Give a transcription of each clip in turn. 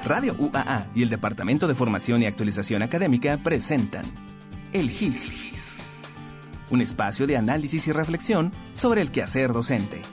Radio UAA y el Departamento de Formación y Actualización Académica presentan El GIS, un espacio de análisis y reflexión sobre el quehacer docente.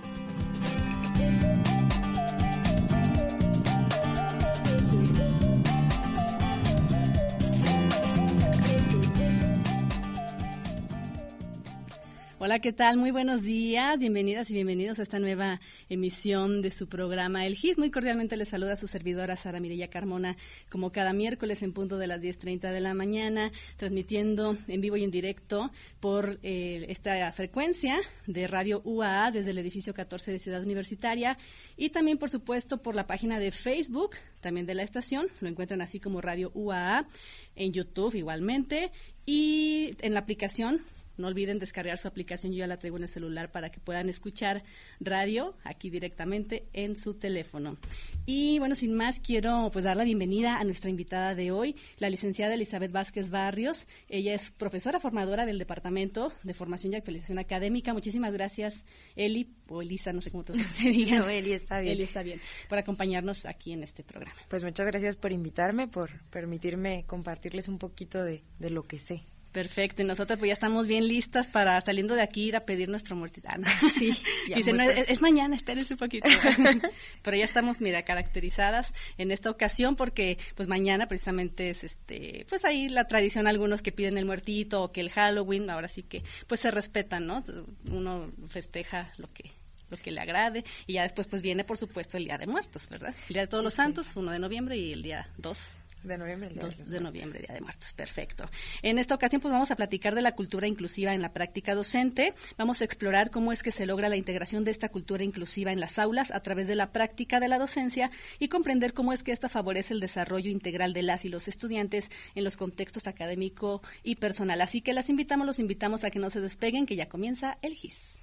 Hola, ¿qué tal? Muy buenos días, bienvenidas y bienvenidos a esta nueva emisión de su programa El GIS. Muy cordialmente les saluda su servidora Sara Mireya Carmona, como cada miércoles en punto de las 10:30 de la mañana, transmitiendo en vivo y en directo por esta frecuencia de Radio UAA desde el edificio 14 de Ciudad Universitaria y también, por supuesto, por la página de Facebook, también de la estación, lo encuentran así como Radio UAA, en YouTube igualmente y en la aplicación. No olviden descargar su aplicación, yo ya la traigo en el celular para que puedan escuchar radio aquí directamente en su teléfono. Y bueno, sin más, quiero dar la bienvenida a nuestra invitada de hoy, la licenciada Elizabeth Vázquez Barrios. Ella es profesora formadora del Departamento de Formación y Actualización Académica. Muchísimas gracias, Eli, o Elisa, no sé cómo te digan. No, Eli está bien. Eli está bien, por acompañarnos aquí en este programa. Pues muchas gracias por invitarme, por permitirme compartirles un poquito de lo que sé. Perfecto, y nosotros pues ya estamos bien listas para saliendo de aquí ir a pedir nuestro mortitano. Sí. Dicen, no, es mañana, espérense un poquito. Pero ya estamos, caracterizadas en esta ocasión porque pues mañana precisamente es pues ahí la tradición, algunos que piden el muertito o que el Halloween, ahora sí que pues se respetan, ¿no? Uno festeja lo que le agrade y ya después pues viene por supuesto el Día de Muertos, ¿verdad? El Día de Todos los Santos, 1 de noviembre y el día 2 de noviembre, 2 de noviembre, Día de Muertos, perfecto. En esta ocasión pues vamos a platicar de la cultura inclusiva en la práctica docente, vamos a explorar cómo es que se logra la integración de esta cultura inclusiva en las aulas a través de la práctica de la docencia y comprender cómo es que esta favorece el desarrollo integral de las y los estudiantes en los contextos académico y personal. Así que los invitamos a que no se despeguen, que ya comienza el GIS.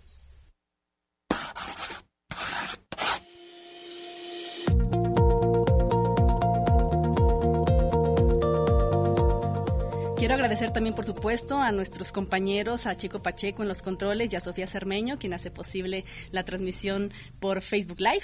Quiero agradecer también, por supuesto, a nuestros compañeros, a Chico Pacheco en los controles y a Sofía Cermeño, quien hace posible la transmisión por Facebook Live.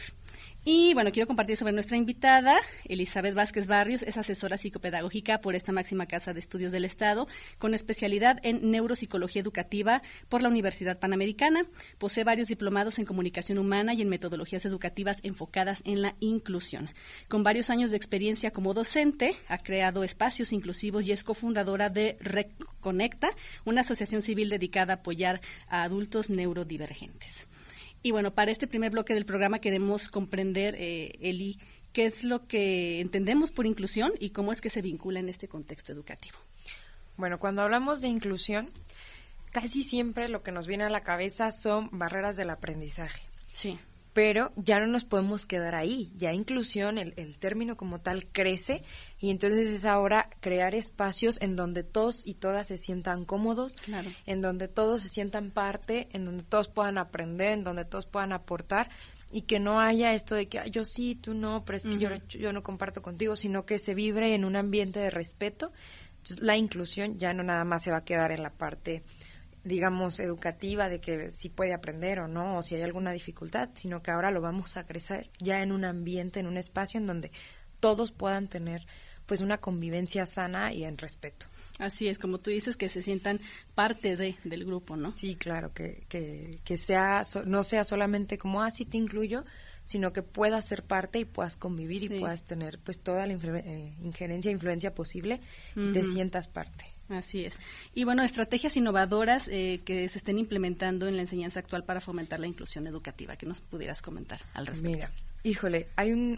Y bueno, quiero compartir sobre nuestra invitada, Elizabeth Vázquez Barrios, es asesora psicopedagógica por esta máxima casa de estudios del Estado, con especialidad en neuropsicología educativa por la Universidad Panamericana. Posee varios diplomados en comunicación humana y en metodologías educativas enfocadas en la inclusión. Con varios años de experiencia como docente, ha creado espacios inclusivos y es cofundadora de Reconecta, una asociación civil dedicada a apoyar a adultos neurodivergentes. Y bueno, para este primer bloque del programa queremos comprender, Eli, qué es lo que entendemos por inclusión y cómo es que se vincula en este contexto educativo. Bueno, cuando hablamos de inclusión, casi siempre lo que nos viene a la cabeza son barreras del aprendizaje. Sí. Pero ya no nos podemos quedar ahí, ya inclusión, el término como tal crece y entonces es ahora crear espacios en donde todos y todas se sientan cómodos, claro, en donde todos se sientan parte, en donde todos puedan aprender, en donde todos puedan aportar y que no haya esto de que yo sí, tú no, pero es que yo no comparto contigo, sino que se vibre en un ambiente de respeto. Entonces, la inclusión ya no nada más se va a quedar en la parte, digamos, educativa de que si puede aprender o no, o si hay alguna dificultad, sino que ahora lo vamos a crecer ya en un ambiente, en un espacio en donde todos puedan tener pues una convivencia sana y en respeto. Así es, como tú dices, que se sientan parte del grupo, ¿no? Sí, claro, que sea no sea solamente como, sí te incluyo, sino que puedas ser parte y puedas convivir y puedas tener pues toda la injerencia e influencia posible y te sientas parte. Así es. Y bueno, estrategias innovadoras que se estén implementando en la enseñanza actual para fomentar la inclusión educativa, que nos pudieras comentar al respecto. Mira, híjole,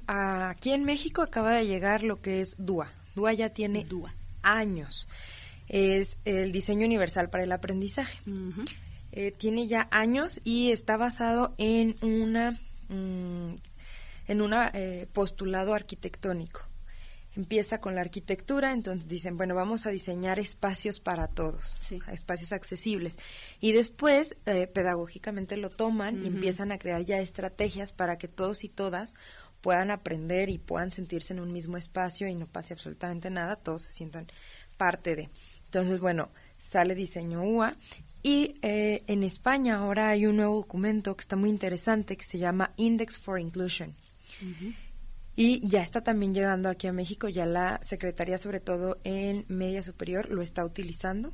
aquí en México acaba de llegar lo que es DUA. DUA ya tiene años. Es el diseño universal para el aprendizaje. Tiene ya años y está basado en un postulado arquitectónico. Empieza con la arquitectura, entonces dicen, bueno, vamos a diseñar espacios para todos, espacios accesibles. Y después, pedagógicamente lo toman y empiezan a crear ya estrategias para que todos y todas puedan aprender y puedan sentirse en un mismo espacio y no pase absolutamente nada, todos se sientan parte de. Entonces, bueno, sale diseño UA y en España ahora hay un nuevo documento que está muy interesante que se llama Index for Inclusion. Y ya está también llegando aquí a México, ya la Secretaría, sobre todo en media superior, lo está utilizando.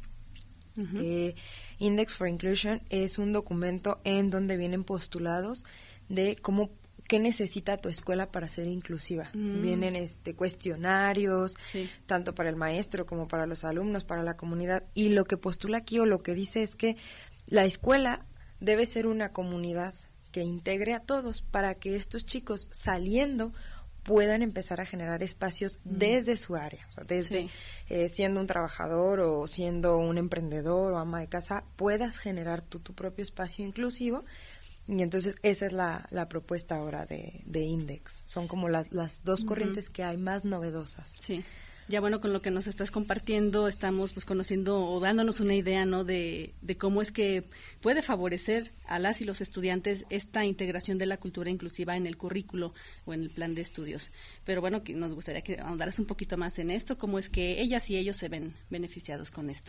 Index for Inclusion es un documento en donde vienen postulados de qué necesita tu escuela para ser inclusiva. Vienen cuestionarios, tanto para el maestro como para los alumnos, para la comunidad. Y lo que postula aquí o lo que dice es que la escuela debe ser una comunidad que integre a todos para que estos chicos saliendo puedan empezar a generar espacios desde su área, o sea, desde siendo un trabajador o siendo un emprendedor o ama de casa, puedas generar tu propio espacio inclusivo. Y entonces esa es la propuesta ahora de Index. Son como las dos corrientes que hay más novedosas. Sí. Ya bueno, con lo que nos estás compartiendo estamos pues conociendo o dándonos una idea, ¿no? De cómo es que puede favorecer a las y los estudiantes esta integración de la cultura inclusiva en el currículo o en el plan de estudios. Pero bueno, que nos gustaría que ahondaras un poquito más en esto, cómo es que ellas y ellos se ven beneficiados con esto.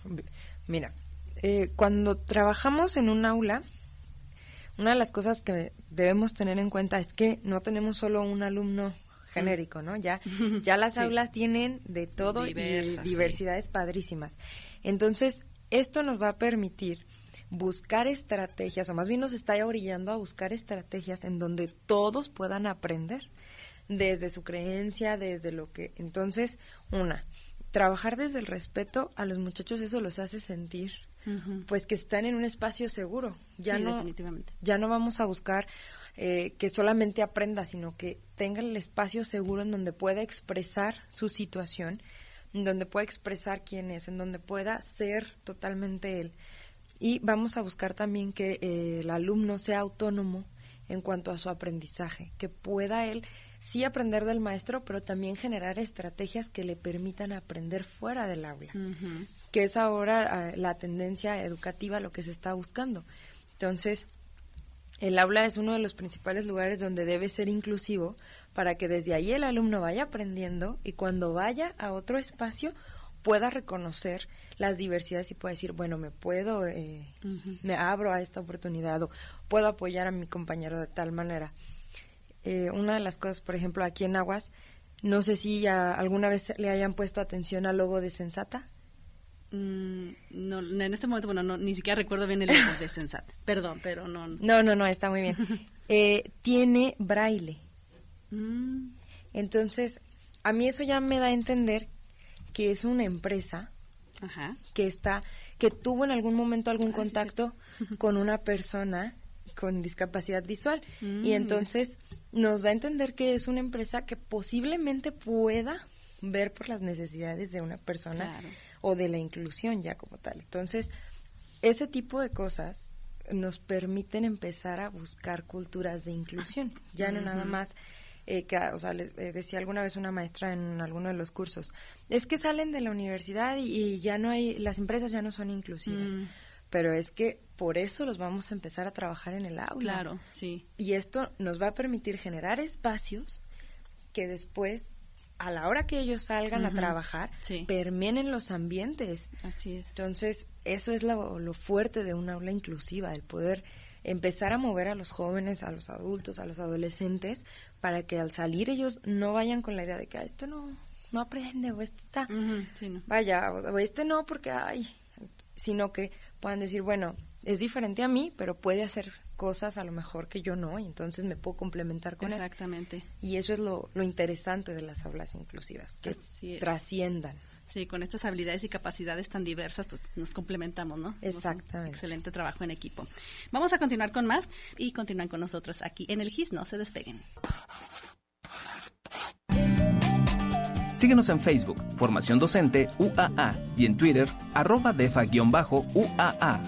Mira, cuando trabajamos en un aula, una de las cosas que debemos tener en cuenta es que no tenemos solo un alumno genérico, ¿no? Ya las aulas tienen de todo diversas, y diversidades padrísimas. Entonces, esto nos va a permitir buscar estrategias, o más bien nos está orillando a buscar estrategias en donde todos puedan aprender desde su creencia, desde lo que... Entonces, trabajar desde el respeto a los muchachos, eso los hace sentir pues que están en un espacio seguro. Definitivamente. Ya no vamos a buscar que solamente aprenda, sino que tenga el espacio seguro en donde pueda expresar su situación, en donde pueda expresar quién es, en donde pueda ser totalmente él. Y vamos a buscar también que el alumno sea autónomo en cuanto a su aprendizaje, que pueda él sí aprender del maestro, pero también generar estrategias que le permitan aprender fuera del aula, que es ahora la tendencia educativa, lo que se está buscando. Entonces, el aula es uno de los principales lugares donde debe ser inclusivo para que desde ahí el alumno vaya aprendiendo y cuando vaya a otro espacio pueda reconocer las diversidades y pueda decir, bueno, me abro a esta oportunidad o puedo apoyar a mi compañero de tal manera. Una de las cosas, por ejemplo, aquí en Aguas, no sé si alguna vez le hayan puesto atención al logo de Sensata. No, en este momento, bueno, ni siquiera recuerdo bien el logo de Sensata. Perdón, pero no. No, está muy bien. Tiene braille. Entonces, a mí eso ya me da a entender que es una empresa que tuvo en algún momento algún contacto con una persona con discapacidad visual y entonces nos da a entender que es una empresa que posiblemente pueda ver por las necesidades de una persona o de la inclusión ya como tal. Entonces, ese tipo de cosas nos permiten empezar a buscar culturas de inclusión, ya no nada más le decía alguna vez una maestra en alguno de los cursos, es que salen de la universidad y ya no hay, las empresas ya no son inclusivas. Pero es que por eso los vamos a empezar a trabajar en el aula. Claro, sí. Y esto nos va a permitir generar espacios que después, a la hora que ellos salgan a trabajar, permeen en los ambientes. Así es. Entonces, eso es lo fuerte de un aula inclusiva, el poder empezar a mover a los jóvenes, a los adultos, a los adolescentes, para que al salir ellos no vayan con la idea de que este no aprende, o este está, vaya, o este no, porque sino que puedan decir, bueno, es diferente a mí, pero puede hacer cosas a lo mejor que yo no, y entonces me puedo complementar con él. Exactamente. Y eso es lo interesante de las aulas inclusivas, que trasciendan. Sí, con estas habilidades y capacidades tan diversas, pues nos complementamos, ¿no? Exactamente. Excelente trabajo en equipo. Vamos a continuar con más y continúan con nosotros aquí en el GIS, no se despeguen. Síguenos en Facebook, Formación Docente UAA, y en Twitter, @defa_UAA.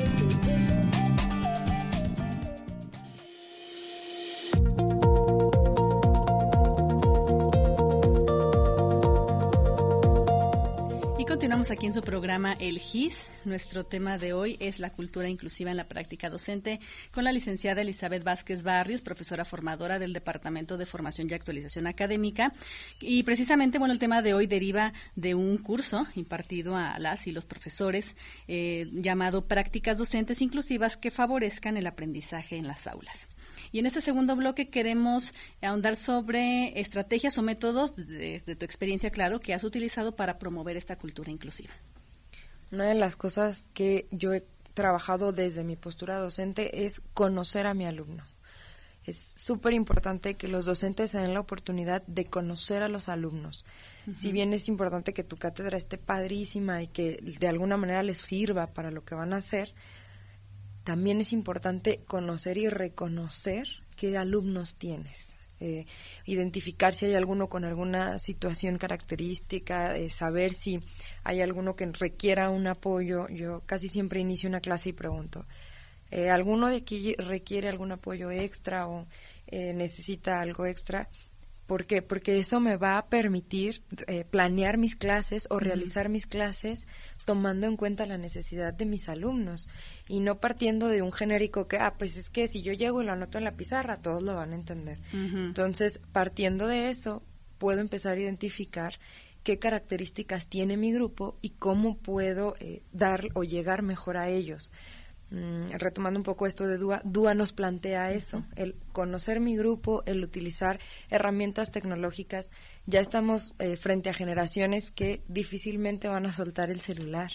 Continuamos aquí en su programa El GIS. Nuestro tema de hoy es la cultura inclusiva en la práctica docente con la licenciada Elizabeth Vázquez Barrios, profesora formadora del Departamento de Formación y Actualización Académica. Y precisamente, bueno, el tema de hoy deriva de un curso impartido a las y los profesores llamado Prácticas Docentes Inclusivas que favorezcan el aprendizaje en las aulas. Y en este segundo bloque queremos ahondar sobre estrategias o métodos, desde tu experiencia, claro, que has utilizado para promover esta cultura inclusiva. Una de las cosas que yo he trabajado desde mi postura docente es conocer a mi alumno. Es súper importante que los docentes se den la oportunidad de conocer a los alumnos. Uh-huh. Si bien es importante que tu cátedra esté padrísima y que de alguna manera les sirva para lo que van a hacer, también es importante conocer y reconocer qué alumnos tienes. Identificar si hay alguno con alguna situación característica, saber si hay alguno que requiera un apoyo. Yo casi siempre inicio una clase y pregunto, ¿alguno de aquí requiere algún apoyo extra o necesita algo extra? ¿Por qué? Porque eso me va a permitir planear mis clases o realizar mis clases tomando en cuenta la necesidad de mis alumnos y no partiendo de un genérico que, pues es que si yo llego y lo anoto en la pizarra, todos lo van a entender. Uh-huh. Entonces, partiendo de eso, puedo empezar a identificar qué características tiene mi grupo y cómo puedo dar o llegar mejor a ellos. Retomando un poco esto de DUA nos plantea eso, el conocer mi grupo, el utilizar herramientas tecnológicas. Ya estamos frente a generaciones que difícilmente van a soltar el celular,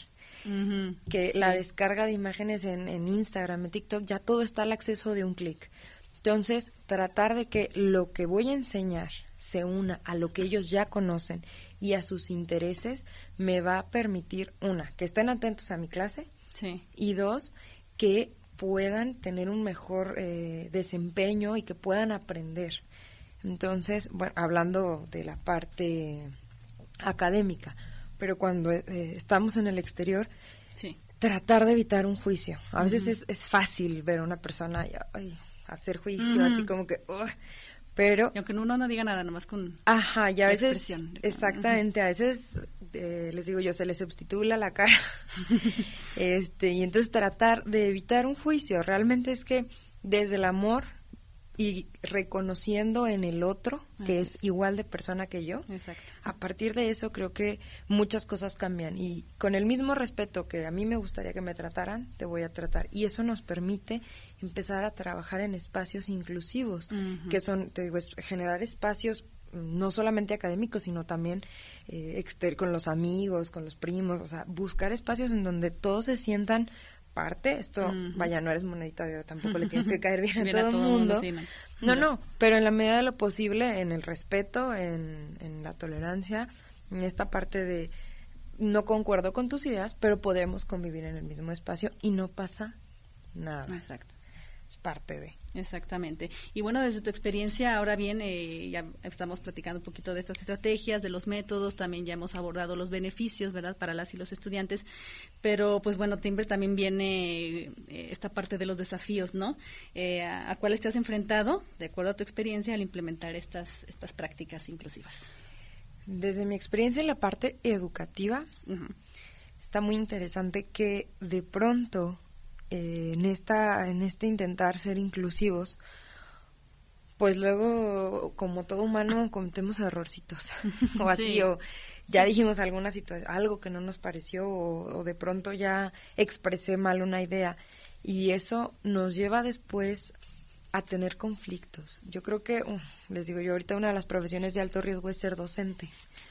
que la descarga de imágenes en Instagram, en TikTok, ya todo está al acceso de un clic. Entonces, tratar de que lo que voy a enseñar se una a lo que ellos ya conocen y a sus intereses, me va a permitir, una, que estén atentos a mi clase, y dos, que puedan tener un mejor desempeño y que puedan aprender. Entonces, bueno, hablando de la parte académica, pero cuando estamos en el exterior, tratar de evitar un juicio. A veces es fácil ver a una persona y hacer juicio, así como que... pero y aunque uno no diga nada, nomás con y a veces expresión. Exactamente, a veces les digo yo, se les subtitula la cara. Y entonces tratar de evitar un juicio. Realmente es que desde el amor y reconociendo en el otro que es igual de persona que yo. Exacto. A partir de eso creo que muchas cosas cambian y con el mismo respeto que a mí me gustaría que me trataran, te voy a tratar, y eso nos permite empezar a trabajar en espacios inclusivos, que son, te digo, generar espacios no solamente académicos, sino también con los amigos, con los primos, o sea, buscar espacios en donde todos se sientan parte. Esto, vaya, no eres monedita de oro, tampoco le tienes que caer bien a todo el mundo. Sí, no, pero en la medida de lo posible, en el respeto, en la tolerancia, en esta parte de no concuerdo con tus ideas, pero podemos convivir en el mismo espacio y no pasa nada. Exacto. Es parte de... Exactamente. Y bueno, desde tu experiencia, ahora bien, ya estamos platicando un poquito de estas estrategias, de los métodos, también ya hemos abordado los beneficios, ¿verdad?, para las y los estudiantes, pero pues bueno, Timber, también viene esta parte de los desafíos, ¿no? ¿A cuáles te has enfrentado, de acuerdo a tu experiencia, al implementar estas prácticas inclusivas? Desde mi experiencia en la parte educativa, está muy interesante que de pronto... en este intentar ser inclusivos, pues luego, como todo humano, cometemos errorcitos o así, o ya dijimos alguna situación, algo que no nos pareció, o de pronto ya expresé mal una idea, y eso nos lleva después a tener conflictos. Yo creo que, les digo yo, ahorita una de las profesiones de alto riesgo es ser docente,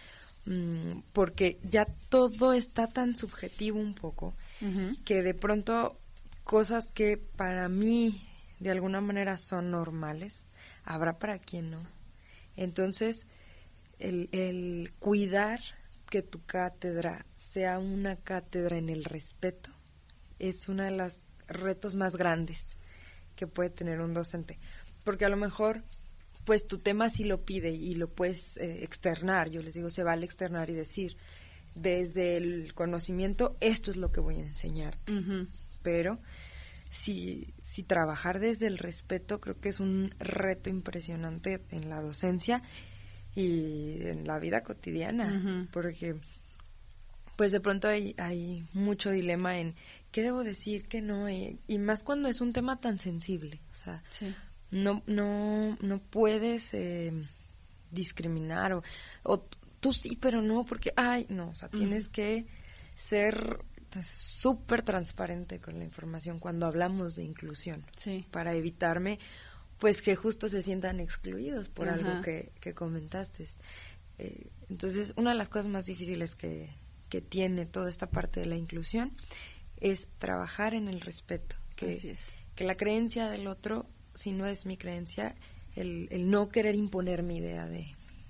porque ya todo está tan subjetivo un poco, que de pronto cosas que para mí de alguna manera son normales, habrá para quien no. Entonces, el cuidar que tu cátedra sea una cátedra en el respeto es uno de los retos más grandes que puede tener un docente. Porque a lo mejor, pues tu tema sí lo pide y lo puedes externar. Yo les digo, se vale externar y decir, desde el conocimiento, esto es lo que voy a enseñar. Pero si trabajar desde el respeto, creo que es un reto impresionante en la docencia y en la vida cotidiana, porque pues de pronto hay mucho dilema en qué debo decir, qué no, y más cuando es un tema tan sensible, o sea, no puedes discriminar o tú sí, pero no, porque no, o sea, tienes que ser súper transparente con la información cuando hablamos de inclusión, para evitarme pues que justo se sientan excluidos por algo que comentaste. Entonces, una de las cosas más difíciles que tiene toda esta parte de la inclusión es trabajar en el respeto, que la creencia del otro, si no es mi creencia, el no querer imponer mi idea de,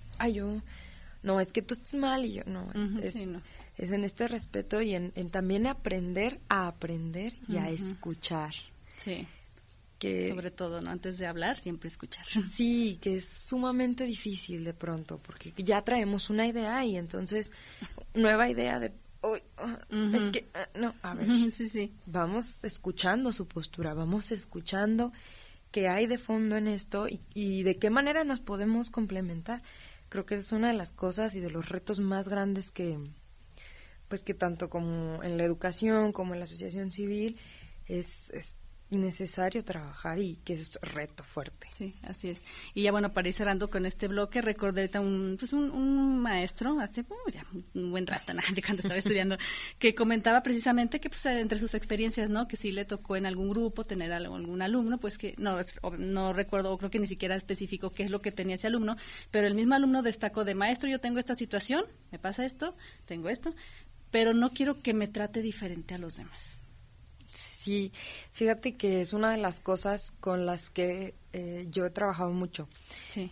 no, es que tú estás mal y yo, no, es en este respeto y en también aprender a aprender y a escuchar. Sí. Sobre todo, ¿no? Antes de hablar, siempre escuchar. Sí, que es sumamente difícil de pronto, porque ya traemos una idea y entonces, nueva idea de, es que, no, a ver, vamos escuchando su postura, vamos escuchando qué hay de fondo en esto y de qué manera nos podemos complementar. Creo que es una de las cosas y de los retos más grandes que tanto como en la educación como en la asociación civil es necesario trabajar y que es reto fuerte. Sí, así es. Y ya bueno, para ir cerrando con este bloque, recordé ahorita un maestro hace ya un buen rato, de cuando estaba estudiando, que comentaba precisamente que pues entre sus experiencias, ¿no? Que sí le tocó en algún grupo tener algún alumno, pues que no recuerdo, o creo que ni siquiera especificó qué es lo que tenía ese alumno, pero el mismo alumno destacó de maestro, yo tengo esta situación, me pasa esto, tengo esto, pero no quiero que me trate diferente a los demás. Sí, fíjate que es una de las cosas con las que yo he trabajado mucho. Sí.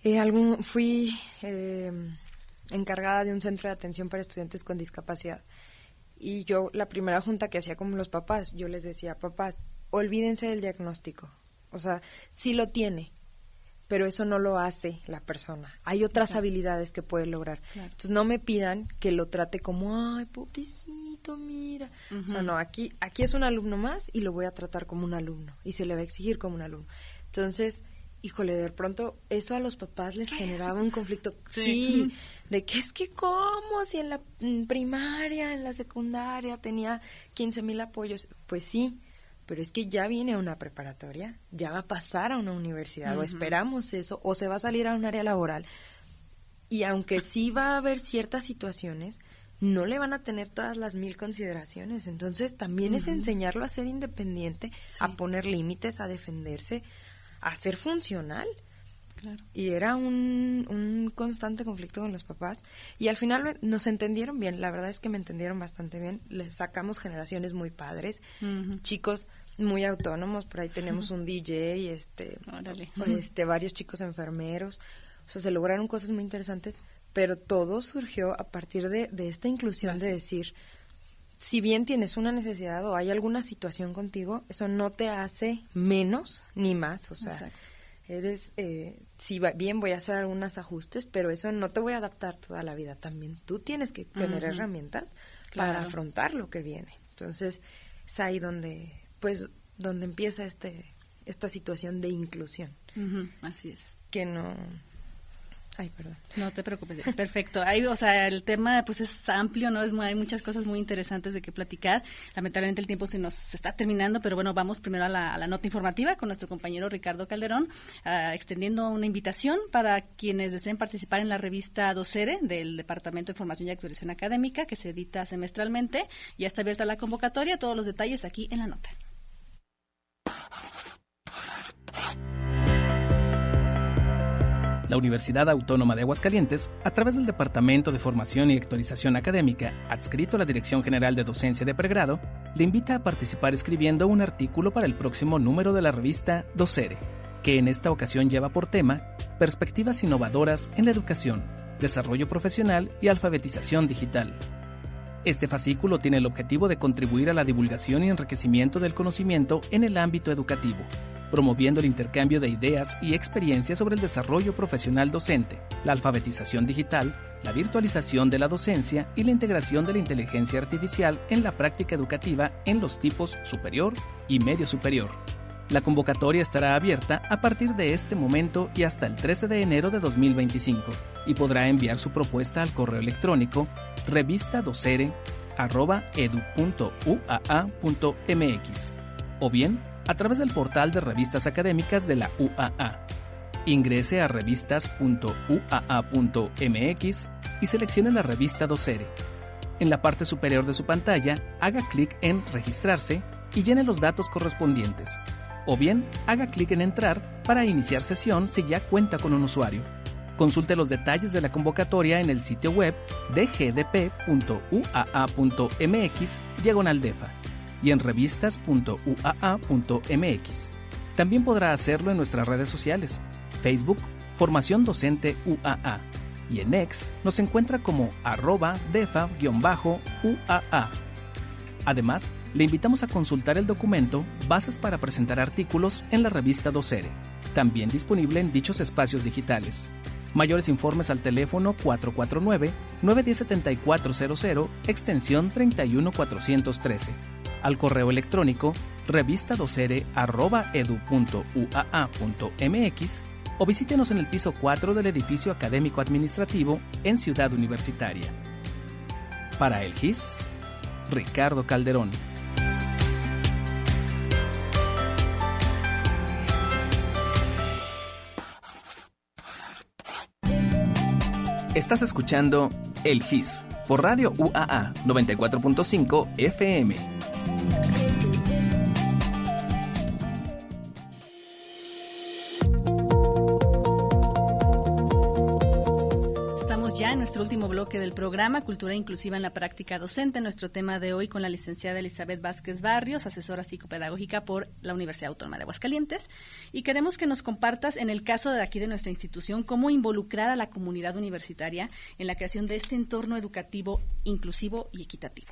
Fui encargada de un centro de atención para estudiantes con discapacidad y yo la primera junta que hacía con los papás, yo les decía, papás, olvídense del diagnóstico, o sea, sí lo tiene, pero eso no lo hace la persona. Hay otras habilidades que puede lograr. Claro. Entonces no me pidan que lo trate como, ay, pobrecito, mira. O sea, no, aquí es un alumno más y lo voy a tratar como un alumno y se le va a exigir como un alumno. Entonces, híjole, de pronto eso a los papás les generaba un conflicto. Sí, de que es que cómo, si en la primaria, en la secundaria tenía 15,000 apoyos. Pues sí, pero es que ya viene a una preparatoria, ya va a pasar a una universidad, o esperamos eso, o se va a salir a un área laboral. Y aunque sí va a haber ciertas situaciones, no le van a tener todas las 1000 consideraciones. Entonces también es enseñarlo a ser independiente, a poner límites, a defenderse, a ser funcional. Claro. Y era un constante conflicto con los papás. Y al final nos entendieron bien, la verdad es que me entendieron bastante bien. Les sacamos generaciones muy padres, chicos muy autónomos, por ahí tenemos un DJ, varios chicos enfermeros. O sea, se lograron cosas muy interesantes, pero todo surgió a partir de esta inclusión de decir, si bien tienes una necesidad o hay alguna situación contigo, eso no te hace menos ni más, o sea, eres, si bien voy a hacer algunos ajustes, pero eso no te voy a adaptar toda la vida. También tú tienes que tener herramientas para afrontar lo que viene. Entonces, es ahí donde empieza esta situación de inclusión. Así es. Que no... Ay, perdón. No te preocupes, perfecto. Ahí, o sea, el tema pues es amplio, ¿no? Hay muchas cosas muy interesantes de qué platicar. Lamentablemente el tiempo se nos está terminando, pero bueno, vamos primero a la nota informativa con nuestro compañero Ricardo Calderón, extendiendo una invitación para quienes deseen participar en la revista Docere del Departamento de Formación y Actualización Académica, que se edita semestralmente. Ya está abierta la convocatoria, todos los detalles aquí en la nota. La Universidad Autónoma de Aguascalientes, a través del Departamento de Formación y Actualización Académica, adscrito a la Dirección General de Docencia de Pregrado, le invita a participar escribiendo un artículo para el próximo número de la revista Docere, que en esta ocasión lleva por tema Perspectivas innovadoras en la educación, desarrollo profesional y alfabetización digital. Este fascículo tiene el objetivo de contribuir a la divulgación y enriquecimiento del conocimiento en el ámbito educativo, promoviendo el intercambio de ideas y experiencias sobre el desarrollo profesional docente, la alfabetización digital, la virtualización de la docencia y la integración de la inteligencia artificial en la práctica educativa en los tipos superior y medio superior. La convocatoria estará abierta a partir de este momento y hasta el 13 de enero de 2025 y podrá enviar su propuesta al correo electrónico revistadocere@edu.uaa.mx o bien a través del portal de revistas académicas de la UAA. Ingrese a revistas.uaa.mx y seleccione la revista Docere. En la parte superior de su pantalla, haga clic en Registrarse y llene los datos correspondientes. O bien, haga clic en Entrar para iniciar sesión si ya cuenta con un usuario. Consulte los detalles de la convocatoria en el sitio web de gdp.uaa.mx/defa y en revistas.uaa.mx. También podrá hacerlo en nuestras redes sociales, Facebook, Formación Docente UAA, y en X nos encuentra como @defa_UAA. Además, le invitamos a consultar el documento Bases para presentar artículos en la revista Docere, también disponible en dichos espacios digitales. Mayores informes al teléfono 449-910-7400, extensión 31413. Al correo electrónico revistadocere@edu.uaa.mx o visítenos en el piso 4 del edificio académico administrativo en Ciudad Universitaria. Para el GIS, Ricardo Calderón. Estás escuchando El GIS por Radio UAA 94.5 FM. Ya en nuestro último bloque del programa, Cultura Inclusiva en la Práctica Docente, nuestro tema de hoy con la licenciada Elizabeth Vázquez Barrios, asesora psicopedagógica por la Universidad Autónoma de Aguascalientes, y queremos que nos compartas, en el caso de aquí de nuestra institución, cómo involucrar a la comunidad universitaria en la creación de este entorno educativo inclusivo y equitativo.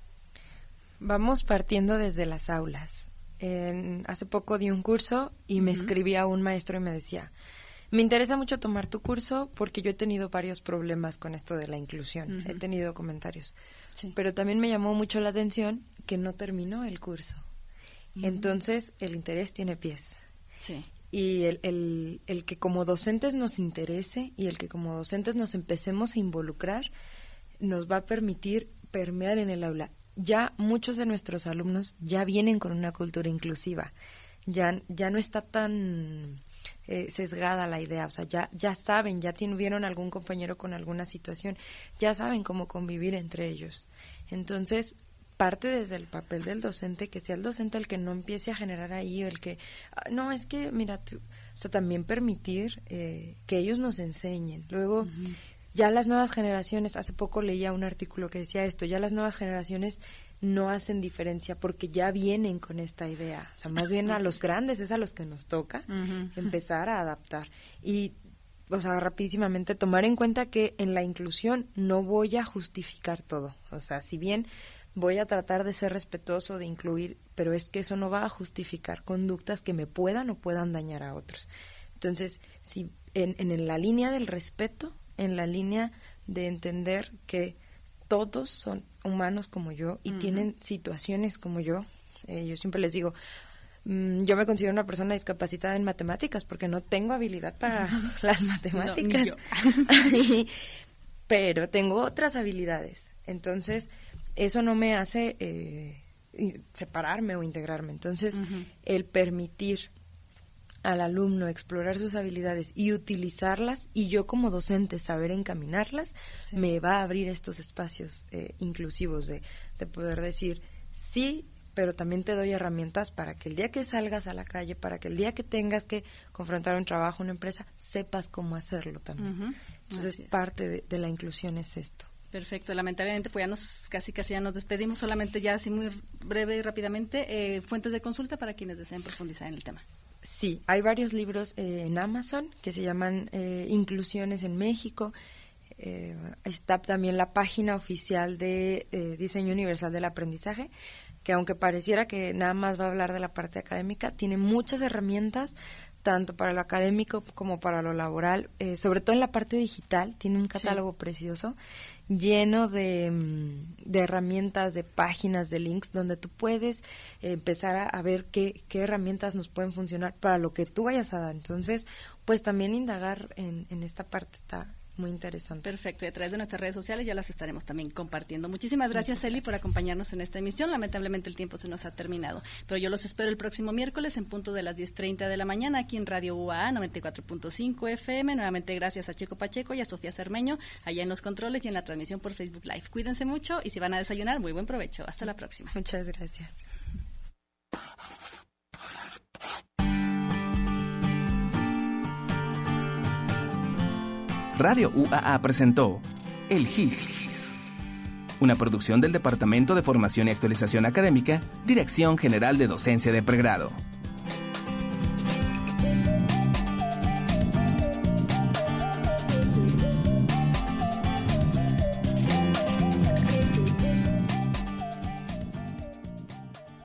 Vamos partiendo desde las aulas. Hace poco di un curso y me escribía un maestro y me decía: me interesa mucho tomar tu curso porque yo he tenido varios problemas con esto de la inclusión. He tenido comentarios. Sí. Pero también me llamó mucho la atención que no terminó el curso. Entonces, el interés tiene pies. Sí. Y el que como docentes nos interese y el que como docentes nos empecemos a involucrar nos va a permitir permear en el aula. Ya muchos de nuestros alumnos ya vienen con una cultura inclusiva. Ya no está tan sesgada la idea, o sea, ya saben, ya vieron algún compañero con alguna situación, ya saben cómo convivir entre ellos. Entonces, parte desde el papel del docente, que sea el docente el que no empiece a generar ahí, o el que, no, es que, mira, o sea, también permitir que ellos nos enseñen. Luego, ya las nuevas generaciones, hace poco leía un artículo que decía esto, ya las nuevas generaciones no hacen diferencia porque ya vienen con esta idea. O sea, más bien a los grandes es a los que nos toca empezar a adaptar. Y, o sea, rapidísimamente tomar en cuenta que en la inclusión no voy a justificar todo. O sea, si bien voy a tratar de ser respetuoso, de incluir, pero es que eso no va a justificar conductas que me puedan o puedan dañar a otros. Entonces, si en la línea del respeto, en la línea de entender que todos son humanos como yo y tienen situaciones como yo. Yo siempre les digo, yo me considero una persona discapacitada en matemáticas porque no tengo habilidad para las matemáticas. No, pero tengo otras habilidades. Entonces, eso no me hace separarme o integrarme. Entonces, el permitir al alumno explorar sus habilidades y utilizarlas, y yo como docente saber encaminarlas, me va a abrir estos espacios inclusivos de poder decir sí, pero también te doy herramientas para que el día que salgas a la calle, para que el día que tengas que confrontar un trabajo, una empresa, sepas cómo hacerlo también. Entonces, parte de la inclusión es esto. Perfecto, lamentablemente pues ya casi ya nos despedimos, solamente ya así muy breve y rápidamente, fuentes de consulta para quienes deseen profundizar en el tema. Sí, hay varios libros en Amazon que se llaman Inclusiones en México. Está también la página oficial de Diseño Universal del Aprendizaje, que aunque pareciera que nada más va a hablar de la parte académica, tiene muchas herramientas, tanto para lo académico como para lo laboral, sobre todo en la parte digital. Tiene un catálogo precioso, lleno de herramientas, de páginas, de links, donde tú puedes empezar a ver qué herramientas nos pueden funcionar para lo que tú vayas a dar. Entonces, pues también indagar en esta parte está muy interesante. Perfecto, y a través de nuestras redes sociales ya las estaremos también compartiendo. Muchísimas gracias, Eli, por acompañarnos en esta emisión. Lamentablemente el tiempo se nos ha terminado, pero yo los espero el próximo miércoles en punto de las 10:30 de la mañana aquí en Radio UAA 94.5 FM. Nuevamente gracias a Checo Pacheco y a Sofía Cermeño allá en los controles y en la transmisión por Facebook Live. Cuídense mucho y si van a desayunar, muy buen provecho. Hasta la próxima. Muchas gracias. Radio UAA presentó El GIS, una producción del Departamento de Formación y Actualización Académica, Dirección General de Docencia de Pregrado.